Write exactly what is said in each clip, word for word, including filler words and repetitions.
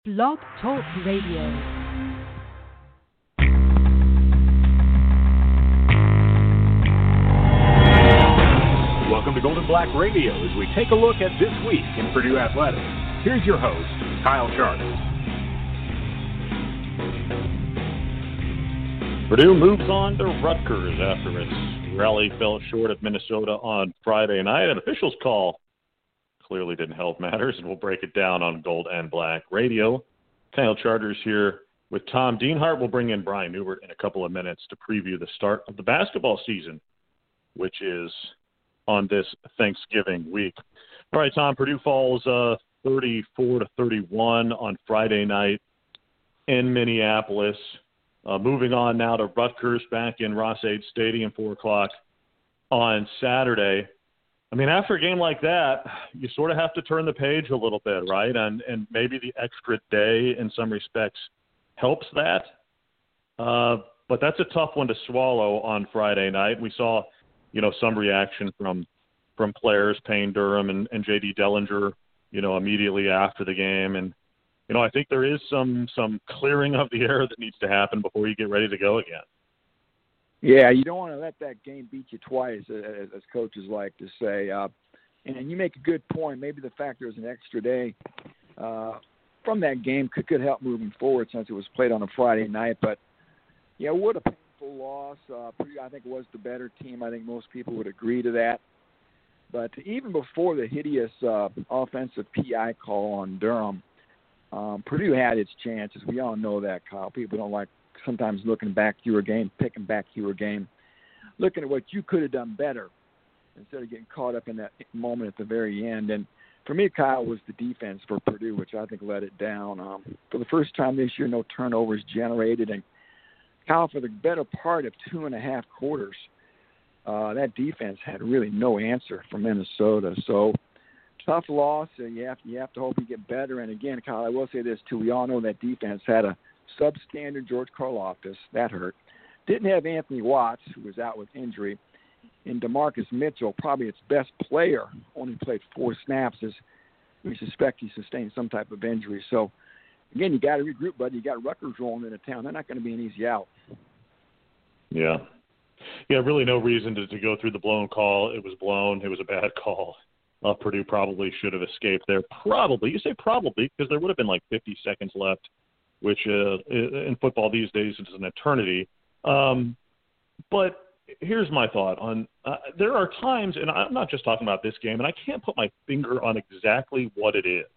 Blog Talk Radio. Welcome to Golden Black Radio as we take a look at this week in Purdue Athletics. Here's your host, Kyle Charters. Purdue moves on to Rutgers after its rally fell short of Minnesota on Friday night. An official's call clearly didn't help matters, and we'll break it down on Gold and Black Radio. Kyle Charters here with Tom Dienhart. We'll bring in Brian Newbert in a couple of minutes to preview the start of the basketball season, which is on this Thanksgiving week. All right, Tom, Purdue falls uh, thirty-four to thirty-one on Friday night in Minneapolis. Uh, moving on now to Rutgers back in Ross-Ade Stadium, four o'clock on Saturday. I mean, after a game like that, you sort of have to turn the page a little bit, right? And and maybe the extra day in some respects helps that. Uh, but that's a tough one to swallow on Friday night. We saw, you know, some reaction from from players, Payne Durham and, and J D Dellinger, you know, immediately after the game. And, you know, I think there is some some clearing of the air that needs to happen before you get ready to go again. Yeah, you don't want to let that game beat you twice, as, as coaches like to say. Uh, and you make a good point. Maybe the fact there was an extra day uh, from that game could, could help moving forward since it was played on a Friday night. But, yeah, what a painful loss. Uh, Purdue, I think, was the better team. I think most people would agree to that. But even before the hideous uh, offensive P I call on Durham, um, Purdue had its chances. We all know that, Kyle. People don't like sometimes looking back through a game, picking back through a game, looking at what you could have done better instead of getting caught up in that moment at the very end. And for me, Kyle, was the defense for Purdue, which I think let it down. Um, for the first time this year, no turnovers generated. And, Kyle, for the better part of two and a half quarters, uh, that defense had really no answer for Minnesota. So, tough loss. Uh, you, have, you have to hope you get better. And, again, Kyle, I will say this, too. We all know that defense had a substandard George Karlaftis. That hurt. Didn't have Anthony Watts, who was out with injury. And DeMarcus Mitchell, probably its best player, only played four snaps as we suspect he sustained some type of injury. So, again, you got to regroup, buddy. You got Rutgers rolling into town. They're not going to be an easy out. Yeah. Yeah, really no reason to, to go through the blown call. It was blown. It was a bad call. Uh, Purdue probably should have escaped there. Probably. You say probably because there would have been like fifty seconds left, which uh, in football these days is an eternity. Um, but here's my thought on uh, there are times, and I'm not just talking about this game, and I can't put my finger on exactly what it is.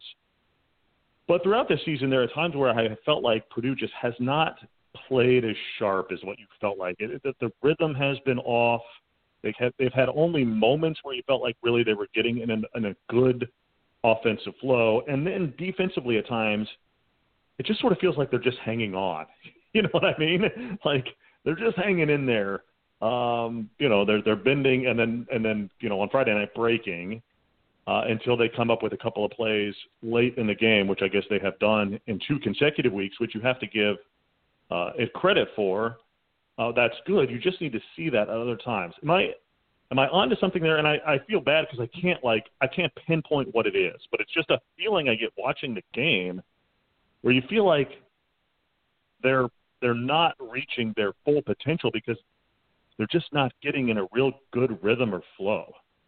But throughout this season, there are times where I have felt like Purdue just has not played as sharp as what you felt like. It, it, the rhythm has been off. They've had, they've had only moments where you felt like really they were getting in, an, in a good offensive flow. And then defensively at times, it just sort of feels like they're just hanging on. You know what I mean? Like they're just hanging in there. Um, you know, they're they're bending and then and then you know on Friday night breaking uh, until they come up with a couple of plays late in the game, which I guess they have done in two consecutive weeks, which you have to give uh, it credit for. Uh, that's good. You just need to see that at other times. Am I am I onto something there? And I, I feel bad because I can't like I can't pinpoint what it is, but it's just a feeling I get watching the game, where you feel like they're they're not reaching their full potential because they're just not getting in a real good rhythm or flow.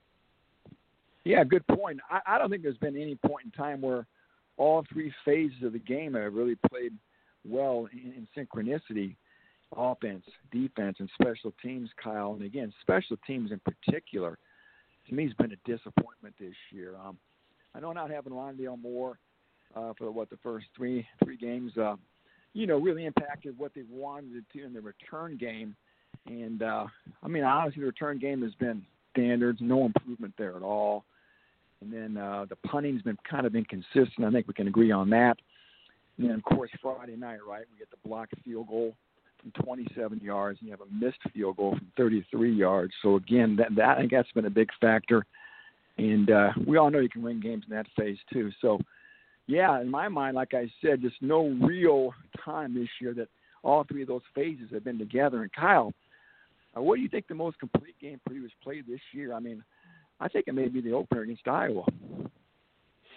Yeah, good point. I, I don't think there's been any point in time where all three phases of the game have really played well in, in synchronicity, offense, defense, and special teams, Kyle. And, again, special teams in particular, to me, has been a disappointment this year. Um, I know not having Londale Moore Uh, for what the first three three games, uh, you know, really impacted what they wanted to in the return game. And, uh, I mean, honestly, the return game has been standards, no improvement there at all. And then uh, the punting's been kind of inconsistent. I think we can agree on that. And then, of course, Friday night, right, we get the blocked field goal from twenty-seven yards, and you have a missed field goal from thirty-three yards. So, again, that, that I think that's been a big factor. And uh, we all know you can win games in that phase too. So, yeah, in my mind, like I said, just no real time this year that all three of those phases have been together. And, Kyle, uh, what do you think the most complete game Purdue has played this year? I mean, I think it may be the opener against Iowa.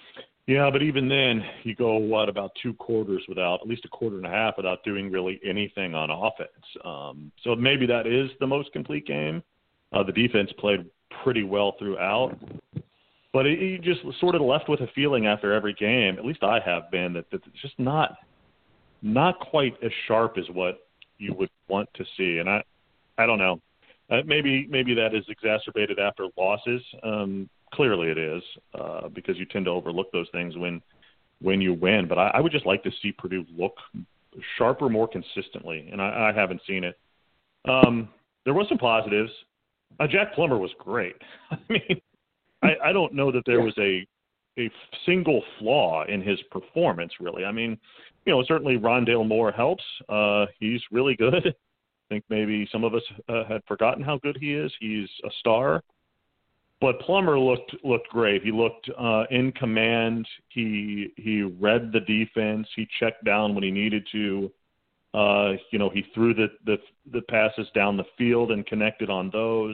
Yeah, but even then, you go, what, about two quarters without, at least a quarter and a half without doing really anything on offense. Um, so maybe that is the most complete game. Uh, the defense played pretty well throughout. But it, you just sort of left with a feeling after every game, at least I have been, that, that it's just not not quite as sharp as what you would want to see. And I, I don't know. Uh, maybe maybe that is exacerbated after losses. Um, clearly it is, uh, because you tend to overlook those things when when you win. But I, I would just like to see Purdue look sharper more consistently, and I, I haven't seen it. Um, there was some positives. Uh, Jack Plummer was great. I mean, I, I don't know that there was a a single flaw in his performance, really. I mean, you know, certainly Rondale Moore helps. Uh, he's really good. I think maybe some of us uh, had forgotten how good he is. He's a star. But Plummer looked looked great. He looked uh, in command. He he read the defense. He checked down when he needed to. Uh, you know, he threw the, the the passes down the field and connected on those.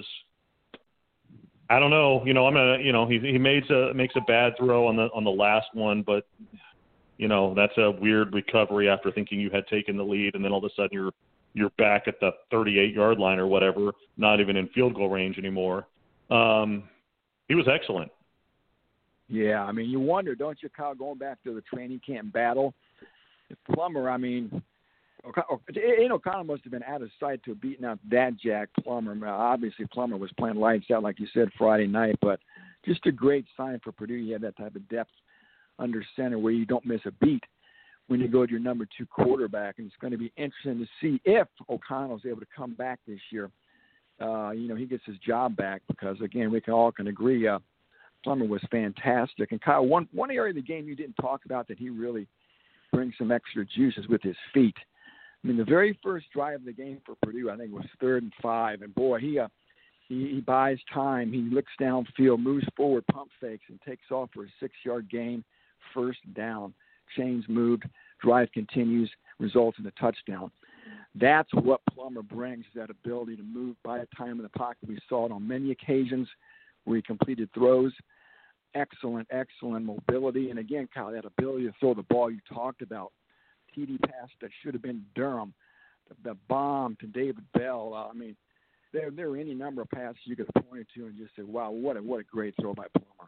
I don't know. You know, I'm gonna. You know, he he makes a makes a bad throw on the on the last one, but you know that's a weird recovery after thinking you had taken the lead, and then all of a sudden you're you're back at the thirty-eight yard line or whatever, not even in field goal range anymore. Um, he was excellent. Yeah, I mean, you wonder, don't you, Kyle, going back to the training camp battle? If Plummer, I mean, Aiden O'Connell must have been out of sight to have beaten out that Jack Plummer. Obviously, Plummer was playing lights out, like you said, Friday night, but just a great sign for Purdue. You have that type of depth under center where you don't miss a beat when you go to your number two quarterback, and it's going to be interesting to see if O'Connell's able to come back this year. Uh, you know, he gets his job back because, again, we can all can agree uh, Plummer was fantastic. And, Kyle, one, one area of the game you didn't talk about that he really brings some extra juices with his feet. I mean, the very first drive of the game for Purdue, I think, was third and five. And, boy, he uh, he, he buys time. He looks downfield, moves forward, pump fakes, and takes off for a six-yard gain, first down. Chains moved, drive continues, results in a touchdown. That's what Plummer brings, that ability to move by a time in the pocket. We saw it on many occasions where he completed throws. Excellent, excellent mobility. And, again, Kyle, that ability to throw the ball you talked about. T D pass that should have been Durham, the, the bomb to David Bell. Uh, I mean, there there were any number of passes you could have pointed to and just said, wow, what a, what a great throw by Plummer.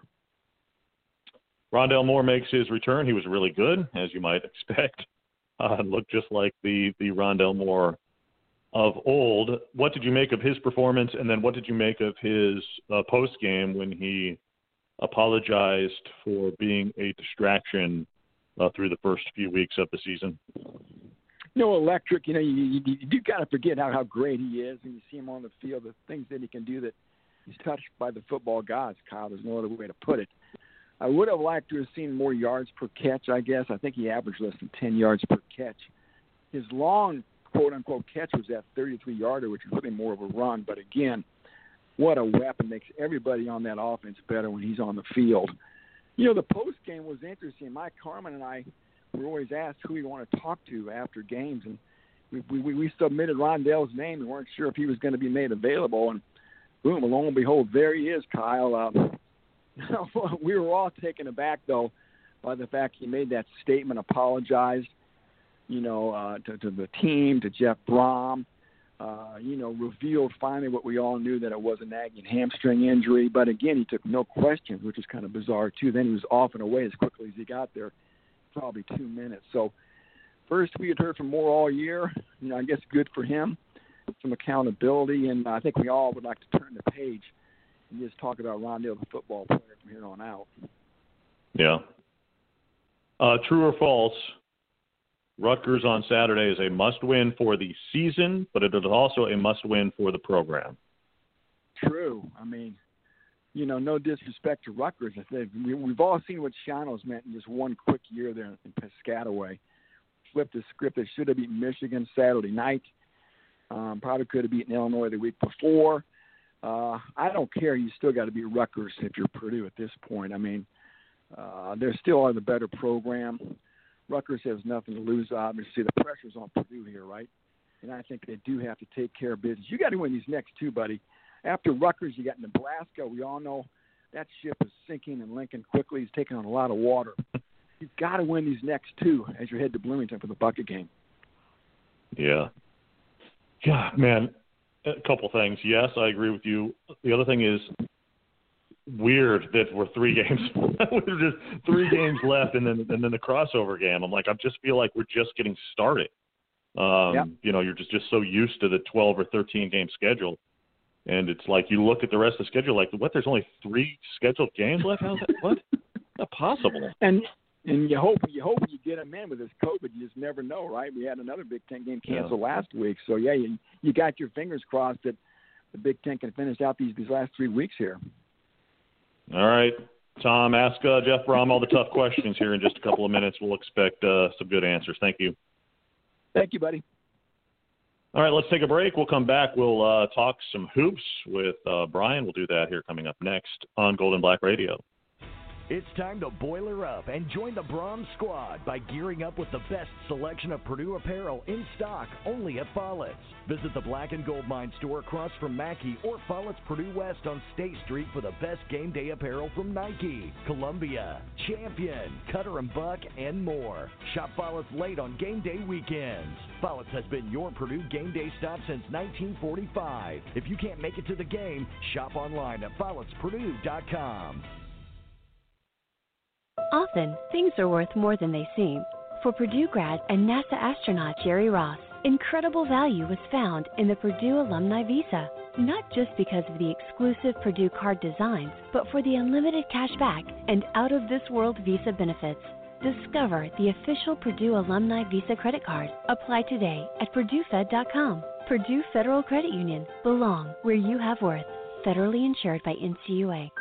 Rondale Moore makes his return. He was really good, as you might expect. Uh, looked just like the, the Rondale Moore of old. What did you make of his performance, and then what did you make of his uh, post-game when he apologized for being a distraction uh, through the first few weeks of the season? You know, electric, you know, you, you, you do kind of forget how, how great he is, and you see him on the field, the things that he can do that he's touched by the football gods, Kyle. There's no other way to put it. I would have liked to have seen more yards per catch, I guess. I think he averaged less than ten yards per catch. His long, quote-unquote, catch was that thirty-three-yarder, which is really more of a run. But, again, what a weapon. Makes everybody on that offense better when he's on the field. You know, the post-game was interesting. Mike Carmen and I were always asked who we want to talk to after games. And we, we, we submitted Rondale's name and weren't sure if he was going to be made available. And, boom, lo and behold, there he is, Kyle. Uh, we were all taken aback, though, by the fact he made that statement, apologized, you know, uh, to, to the team, to Jeff Brom, uh, you know, revealed finally what we all knew, that it was a nagging hamstring injury. But, again, he took no questions, which is kind of bizarre, too. Then he was off and away as quickly as he got there, probably two minutes. So, first, we had heard from Moore all year. You know, I guess good for him, some accountability, and I think we all would like to turn the page and just talk about Rondale, the football player, from here on out. Yeah. Uh, true or false, Rutgers on Saturday is a must-win for the season, but it is also a must-win for the program. True. I mean, you know, no disrespect to Rutgers. We've all seen what Shiano's meant in just one quick year there in Piscataway. Flipped the script. They should have beaten Michigan Saturday night. Um, probably could have beaten Illinois the week before. Uh, I don't care. You still got to be Rutgers if you're Purdue at this point. I mean, uh, they still are the better program. Rutgers has nothing to lose, obviously. The pressure's on Purdue here, right? And I think they do have to take care of business. You got to win these next two, buddy. After Rutgers, you got Nebraska. We all know that ship is sinking and Lincoln quickly is taking on a lot of water. You've got to win these next two as you head to Bloomington for the bucket game. Yeah. Yeah, man, a couple things. Yes, I agree with you. The other thing is weird that we're three games we're just three games left and then and then the crossover game. I'm like, I just feel like we're just getting started. Um, yep. You know, you're just, just so used to the twelve or thirteen game schedule. And it's like you look at the rest of the schedule, like, what, there's only three scheduled games left? How's that? What? Not possible. And and you hope you hope you get them in with this COVID. You just never know, right? We had another Big Ten game canceled yeah. last week. So, yeah, you, you got your fingers crossed that the Big Ten can finish out these, these last three weeks here. All right. Tom, ask uh, Jeff Brom all the tough questions here in just a couple of minutes. We'll expect uh, some good answers. Thank you. Thank you, buddy. All right, let's take a break. We'll come back. We'll uh, talk some hoops with uh, Brian. We'll do that here coming up next on Gold and Black Radio. It's time to boiler up and join the Brom squad by gearing up with the best selection of Purdue apparel in stock only at Follett's. Visit the Black and Gold Mine store across from Mackey or Follett's Purdue West on State Street for the best game day apparel from Nike, Columbia, Champion, Cutter and Buck, and more. Shop Follett's late on game day weekends. Follett's has been your Purdue game day stop since nineteen forty-five. If you can't make it to the game, shop online at follets purdue dot com. Often, things are worth more than they seem. For Purdue grad and NASA astronaut Jerry Ross, incredible value was found in the Purdue Alumni Visa. Not just because of the exclusive Purdue card designs, but for the unlimited cash back and out-of-this-world Visa benefits. Discover the official Purdue Alumni Visa credit card. Apply today at purdue fed dot com. Purdue Federal Credit Union. Belong where you have worth. Federally insured by N C U A.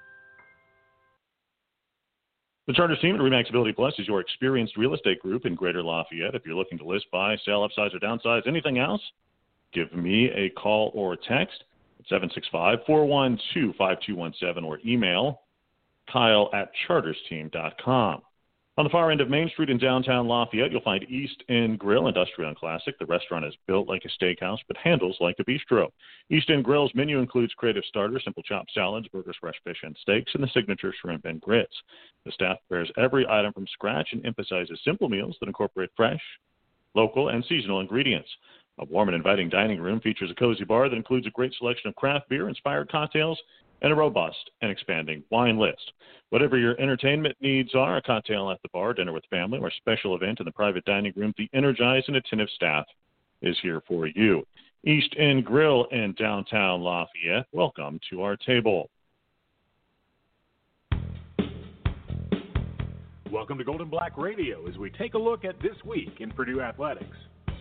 The Charters team at RE/MAX Ability Plus is your experienced real estate group in Greater Lafayette. If you're looking to list, buy, sell, upsize, or downsize, anything else, give me a call or text at seven six five, four one two, five two one seven or email Kyle at charters team dot com. On the far end of Main Street in downtown Lafayette, you'll find East End Grill, Industrial and Classic. The restaurant is built like a steakhouse, but handles like a bistro. East End Grill's menu includes creative starters, simple chopped salads, burgers, fresh fish, and steaks, and the signature shrimp and grits. The staff prepares every item from scratch and emphasizes simple meals that incorporate fresh, local, and seasonal ingredients. A warm and inviting dining room features a cozy bar that includes a great selection of craft beer-inspired cocktails and a robust and expanding wine list. Whatever your entertainment needs are, a cocktail at the bar, dinner with family, or a special event in the private dining room, the energized and attentive staff is here for you. East End Grill in downtown Lafayette, welcome to our table. Welcome to Gold and Black Radio as we take a look at this week in Purdue athletics.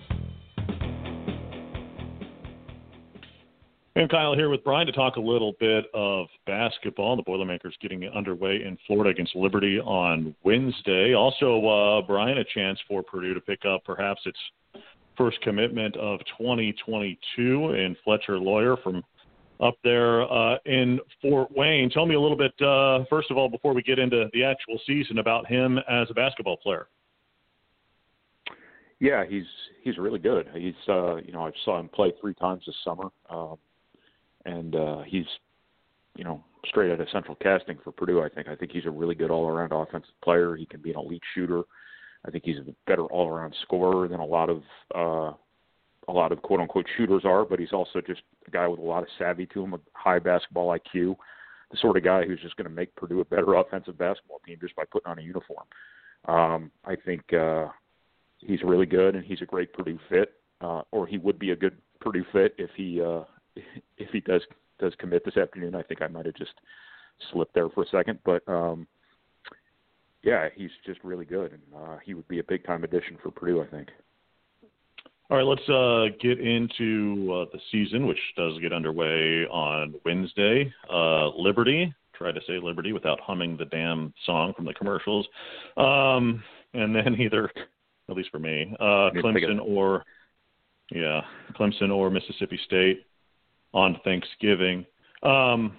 And Kyle here with Brian to talk a little bit of basketball. The Boilermakers getting underway in Florida against Liberty on Wednesday. Also, uh, Brian, a chance for Purdue to pick up perhaps its first commitment of twenty twenty-two in Fletcher Lawyer from up there uh, in Fort Wayne. Tell me a little bit, uh, first of all, before we get into the actual season, about him as a basketball player. Yeah, he's he's really good. He's uh, you know I saw him play three times this summer. Um, And uh, he's, you know, straight out of Central Casting for Purdue, I think. I think he's a really good all-around offensive player. He can be an elite shooter. I think he's a better all-around scorer than a lot of uh, a lot of quote-unquote shooters are, but he's also just a guy with a lot of savvy to him, a high basketball I Q, the sort of guy who's just going to make Purdue a better offensive basketball team just by putting on a uniform. Um, I think uh, he's really good, and he's a great Purdue fit, uh, or he would be a good Purdue fit if he uh, – if he does does commit this afternoon. I think I might have just slipped there for a second, but um, yeah, he's just really good, and uh, he would be a big time addition for Purdue, I think. All right, let's uh, get into uh, the season, which does get underway on Wednesday. Uh, Liberty, try to say Liberty without humming the damn song from the commercials, um, and then either, at least for me, uh, Clemson or yeah, Clemson or Mississippi State on Thanksgiving. Um,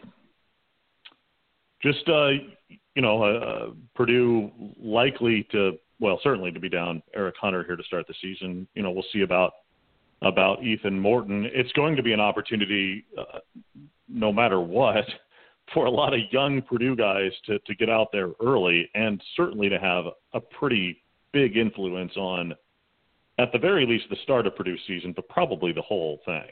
just, uh, you know, uh, Purdue likely to, well, certainly to be down Eric Hunter here to start the season. You know, we'll see about about Ethan Morton. It's going to be an opportunity, uh, no matter what, for a lot of young Purdue guys to, to get out there early and certainly to have a pretty big influence on, at the very least, the start of Purdue's season, but probably the whole thing.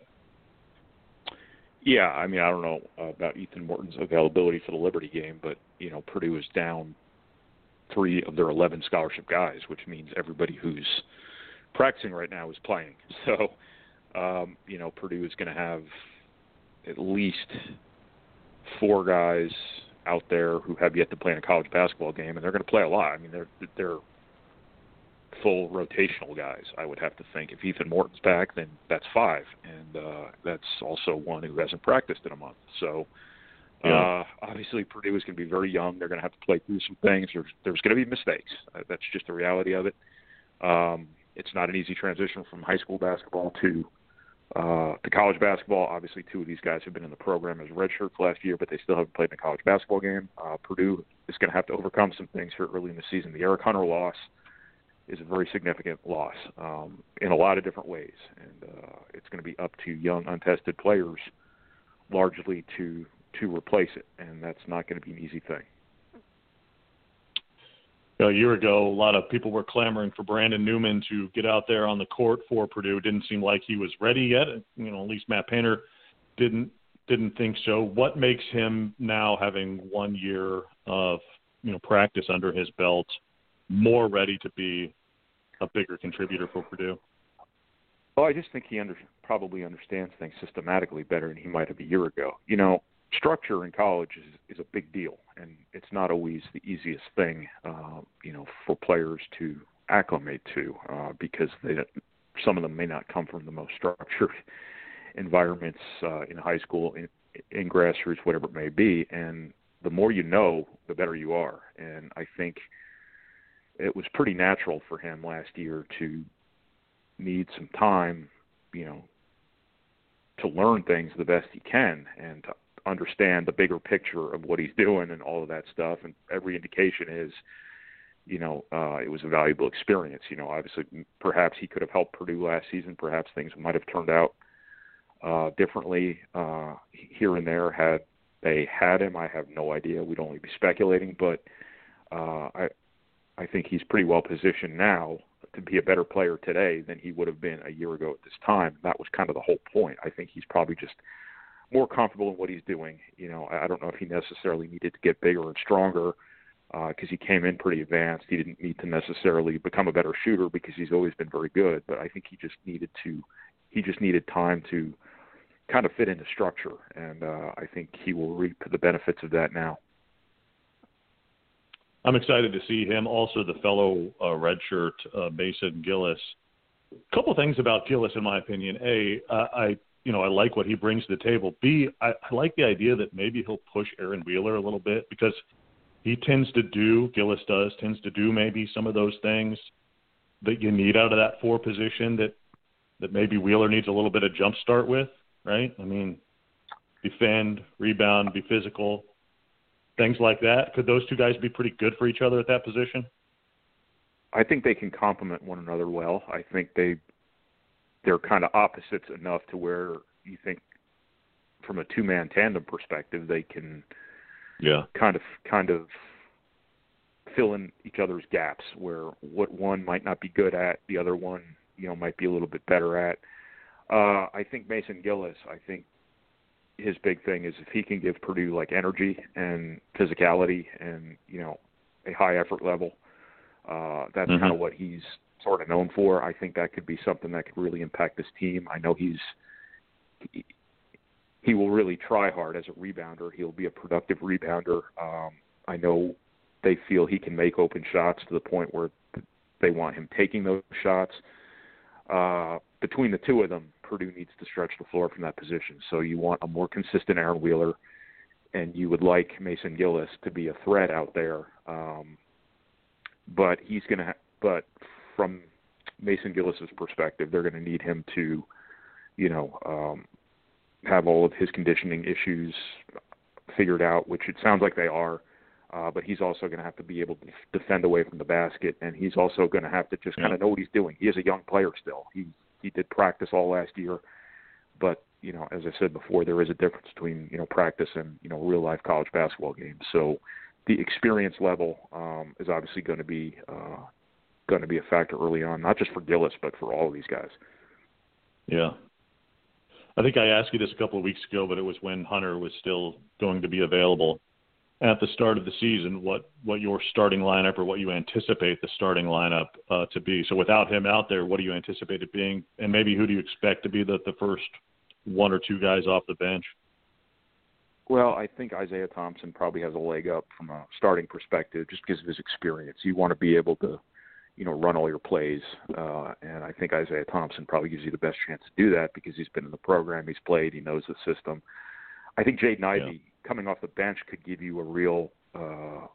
Yeah, I mean, I don't know about Ethan Morton's availability for the Liberty game, but, you know, Purdue is down three of their eleven scholarship guys, which means everybody who's practicing right now is playing. So, um, you know, Purdue is going to have at least four guys out there who have yet to play in a college basketball game, and they're going to play a lot. I mean, they're they're full rotational guys, I would have to think. If Ethan Morton's back, then that's five, and uh, that's also one who hasn't practiced in a month. So, yeah. uh, obviously, Purdue is going to be very young. They're going to have to play through some things. There's, there's going to be mistakes. Uh, that's just the reality of it. Um, it's not an easy transition from high school basketball to uh, to college basketball. Obviously, two of these guys have been in the program as redshirts last year, but they still haven't played in a college basketball game. Uh, Purdue is going to have to overcome some things here early in the season. The Eric Hunter loss is a very significant loss um, in a lot of different ways, and uh, it's going to be up to young, untested players largely to to replace it, and that's not going to be an easy thing. A year ago, a lot of people were clamoring for Brandon Newman to get out there on the court for Purdue. It didn't seem like he was ready yet. You know, at least Matt Painter didn't didn't think so. What makes him now, having one year of you know practice under his belt, more ready to be a bigger contributor for Purdue? Well, I just think he under, probably understands things systematically better than he might have a year ago. You know, structure in college is, is a big deal, and it's not always the easiest thing, uh, you know, for players to acclimate to uh, because they, some of them may not come from the most structured environments uh, in high school, in, in grassroots, whatever it may be. And the more you know, the better you are. And I think it was pretty natural for him last year to need some time, you know, to learn things the best he can and to understand the bigger picture of what he's doing and all of that stuff. And every indication is, you know, uh, it was a valuable experience. You know, obviously, perhaps he could have helped Purdue last season. Perhaps things might have turned out uh, differently uh, here and there had they had him. I have no idea. We'd only be speculating, but uh, I, I think he's pretty well positioned now to be a better player today than he would have been a year ago at this time. That was kind of the whole point. I think he's probably just more comfortable in what he's doing. You know, I don't know if he necessarily needed to get bigger and stronger because uh, he came in pretty advanced. He didn't need to necessarily become a better shooter because he's always been very good. But I think he just needed to, he just needed time to kind of fit into structure, and uh, I think he will reap the benefits of that now. I'm excited to see him. Also, the fellow uh, redshirt uh, Mason Gillis. A couple things about Gillis, in my opinion. A, uh, I you know I like what he brings to the table. B, I, I like the idea that maybe he'll push Aaron Wheeler a little bit because he tends to do, Gillis does, tends to do maybe some of those things that you need out of that four position that that maybe Wheeler needs a little bit of jump start with, right? I mean, defend, rebound, be physical. Things like that. Could those two guys be pretty good for each other at that position? I think they can complement one another well. I think they, they're kind of opposites enough to where you think from a two-man tandem perspective, they can yeah. kind of kind of fill in each other's gaps where what one might not be good at, the other one, you know, might be a little bit better at. Uh, I think Mason Gillis, I think, his big thing is if he can give Purdue like energy and physicality and, you know, a high effort level, uh, that's mm-hmm. kind of what he's sort of known for. I think that could be something that could really impact this team. I know he's, he, he will really try hard as a rebounder. He'll be a productive rebounder. Um, I know they feel he can make open shots to the point where they want him taking those shots. Uh, between the two of them, Purdue needs to stretch the floor from that position. So you want a more consistent Aaron Wheeler, and you would like Mason Gillis to be a threat out there. Um, but he's going to. Ha- but from Mason Gillis's perspective, they're going to need him to, you know, um, have all of his conditioning issues figured out, which it sounds like they are. Uh, but he's also going to have to be able to defend away from the basket, and he's also going to have to just kind of know what he's doing. He is a young player still. He he did practice all last year, but you know, as I said before, there is a difference between, you know, practice and, you know, real-life college basketball games. So the experience level um, is obviously going to be uh, going to be a factor early on, not just for Gillis, but for all of these guys. Yeah. I think I asked you this a couple of weeks ago, but it was when Hunter was still going to be available at the start of the season, what, what your starting lineup or what you anticipate the starting lineup uh, to be. So without him out there, what do you anticipate it being? And maybe who do you expect to be the, the first one or two guys off the bench? Well, I think Isaiah Thompson probably has a leg up from a starting perspective just because of his experience. You want to be able to, you know, run all your plays. Uh, and I think Isaiah Thompson probably gives you the best chance to do that because he's been in the program, he's played, he knows the system. I think Jaden Ivey, yeah. coming off the bench, could give you a real uh,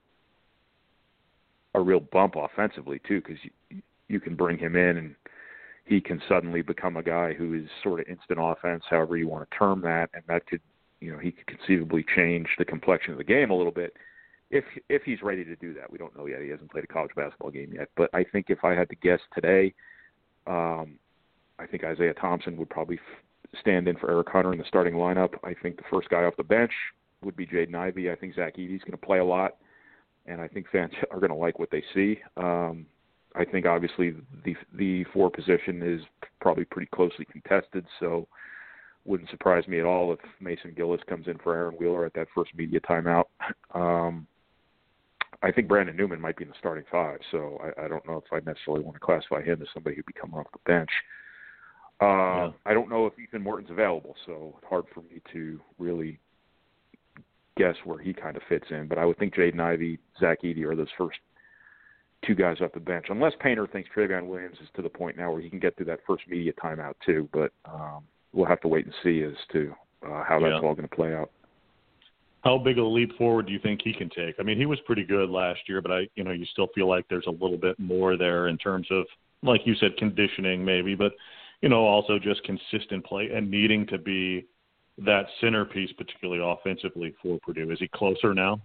a real bump offensively too, because you, you can bring him in and he can suddenly become a guy who is sort of instant offense, however you want to term that, and that could, you know, he could conceivably change the complexion of the game a little bit if if he's ready to do that. We don't know yet. He hasn't played a college basketball game yet, but I think if I had to guess today, um, I think Isaiah Thompson would probably f- stand in for Eric Hunter in the starting lineup. I think the first guy off the bench would be Jaden Ivey. I think Zach Edey's going to play a lot, and I think fans are going to like what they see. Um, I think obviously the the four position is probably pretty closely contested, so wouldn't surprise me at all if Mason Gillis comes in for Aaron Wheeler at that first media timeout. Um, I think Brandon Newman might be in the starting five, so I, I don't know if I necessarily want to classify him as somebody who'd be coming off the bench. Uh, yeah. I don't know if Ethan Morton's available, so it's hard for me to really guess where he kind of fits in. But I would think Jaden Ivey, Zach Edey are those first two guys off the bench, unless Painter thinks Travion Williams is to the point now where he can get through that first media timeout too. But um, we'll have to wait and see as to uh, how that's yeah. all going to play out. How big of a leap forward do you think he can take? I mean, he was pretty good last year, but I, you know, you still feel like there's a little bit more there in terms of, like you said, conditioning maybe, but, you know, also just consistent play and needing to be that centerpiece, particularly offensively for Purdue. Is he closer now?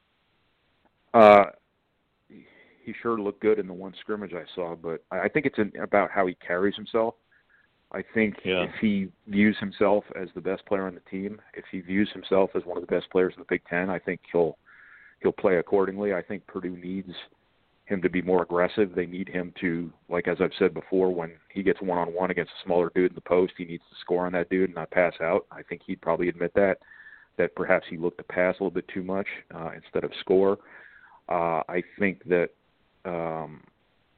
Uh, he sure looked good in the one scrimmage I saw, but I think it's in, about how he carries himself. I think yeah. if he views himself as the best player on the team, if he views himself as one of the best players in the Big Ten, I think he'll he'll play accordingly. I think Purdue needs him to be more aggressive. They need him to, like as I've said before, when he gets one-on-one against a smaller dude in the post, he needs to score on that dude and not pass out. I think he'd probably admit that, that perhaps he looked to pass a little bit too much uh, instead of score. Uh, I think that um, –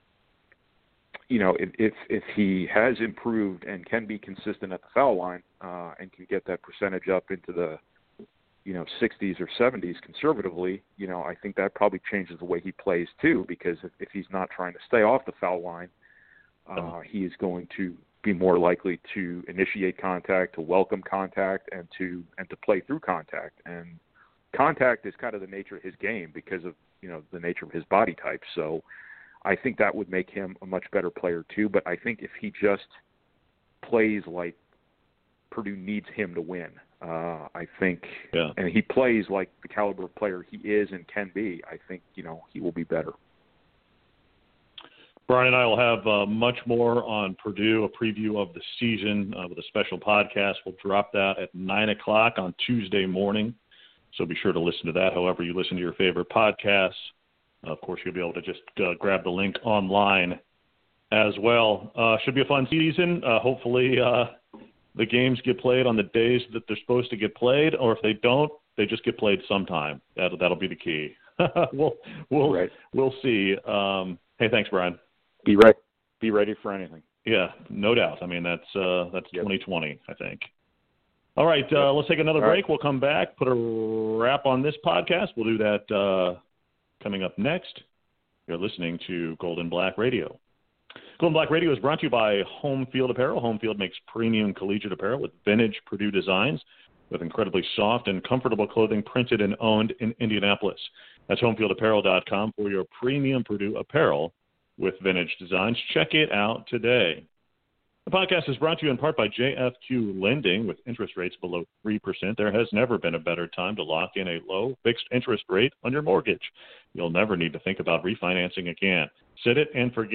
you know, if, if if he has improved and can be consistent at the foul line uh, and can get that percentage up into the, you know, sixties or seventies conservatively, you know, I think that probably changes the way he plays too, because if, if he's not trying to stay off the foul line, uh, he is going to be more likely to initiate contact, to welcome contact, and to and to play through contact. And contact is kind of the nature of his game because of, you know, the nature of his body type. So I think that would make him a much better player too. But I think if he just plays like Purdue needs him to win, uh, I think, yeah. and he plays like the caliber of player he is and can be, I think, you know, he will be better. Brian and I will have uh, much more on Purdue, a preview of the season uh, with a special podcast. We'll drop that at nine o'clock on Tuesday morning. So be sure to listen to that however you listen to your favorite podcasts. Of course, you'll be able to just uh, grab the link online as well. Uh, should be a fun season. Uh, hopefully uh, the games get played on the days that they're supposed to get played, or if they don't, they just get played sometime. That'll, that'll be the key. we'll we'll, right. we'll see. Um, hey, thanks, Brian. Be ready. Be ready for anything. Yeah, no doubt. I mean, that's uh, that's yep. twenty twenty, I think. All right, uh, let's take another All break. Right. We'll come back, put a wrap on this podcast. We'll do that uh, coming up next. You're listening to Golden Black Radio. Golden Black Radio is brought to you by Home Field Apparel. Home Field makes premium collegiate apparel with vintage Purdue designs with incredibly soft and comfortable clothing printed and owned in Indianapolis. That's home field apparel dot com for your premium Purdue apparel with vintage designs. Check it out today. The podcast is brought to you in part by J F Q Lending. With interest rates below three percent, there has never been a better time to lock in a low fixed interest rate on your mortgage. You'll never need to think about refinancing again. Set it and forget it.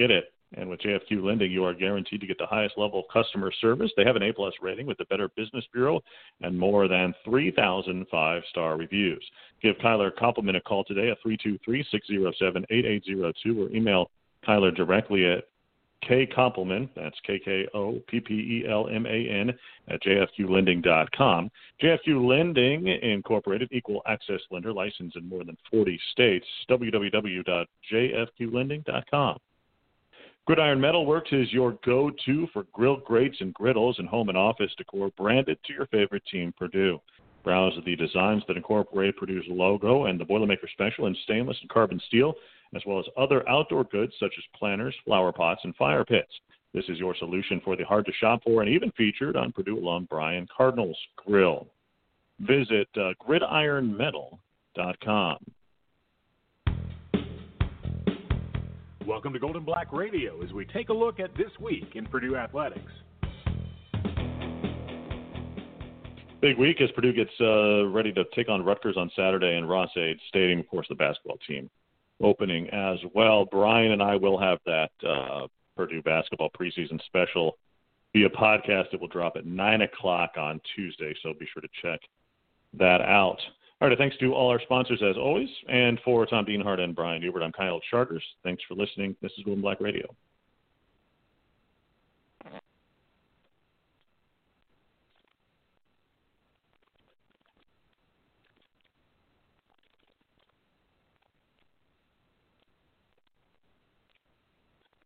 And with J F Q Lending, you are guaranteed to get the highest level of customer service. They have an A-plus rating with the Better Business Bureau and more than three thousand five-star reviews. Give Kyler Compliment a call today at three two three, six zero seven, eight eight zero two or email Kyler directly at kcompliment, that's K K O P P E L M A N, at j f q lending dot com. J F Q Lending Incorporated, equal access lender, licensed in more than forty states, w w w dot j f q lending dot com. Gridiron Metalworks is your go-to for grill grates and griddles and home and office decor branded to your favorite team, Purdue. Browse the designs that incorporate Purdue's logo and the Boilermaker Special in stainless and carbon steel, as well as other outdoor goods such as planters, flower pots, and fire pits. This is your solution for the hard-to-shop for and even featured on Purdue alum Brian Cardinal's grill. Visit uh, gridiron metal dot com. Welcome to Golden Black Radio as we take a look at this week in Purdue athletics. Big week as Purdue gets uh, ready to take on Rutgers on Saturday in Ross-Ade Stadium. Of course, the basketball team opening as well. Brian and I will have that uh, Purdue basketball preseason special via podcast. It will drop at nine o'clock on Tuesday, so be sure to check that out. All right, thanks to all our sponsors as always. And for Tom Dienhart and Brian Hubert, I'm Kyle Charters. Thanks for listening. This is Golden Black Radio.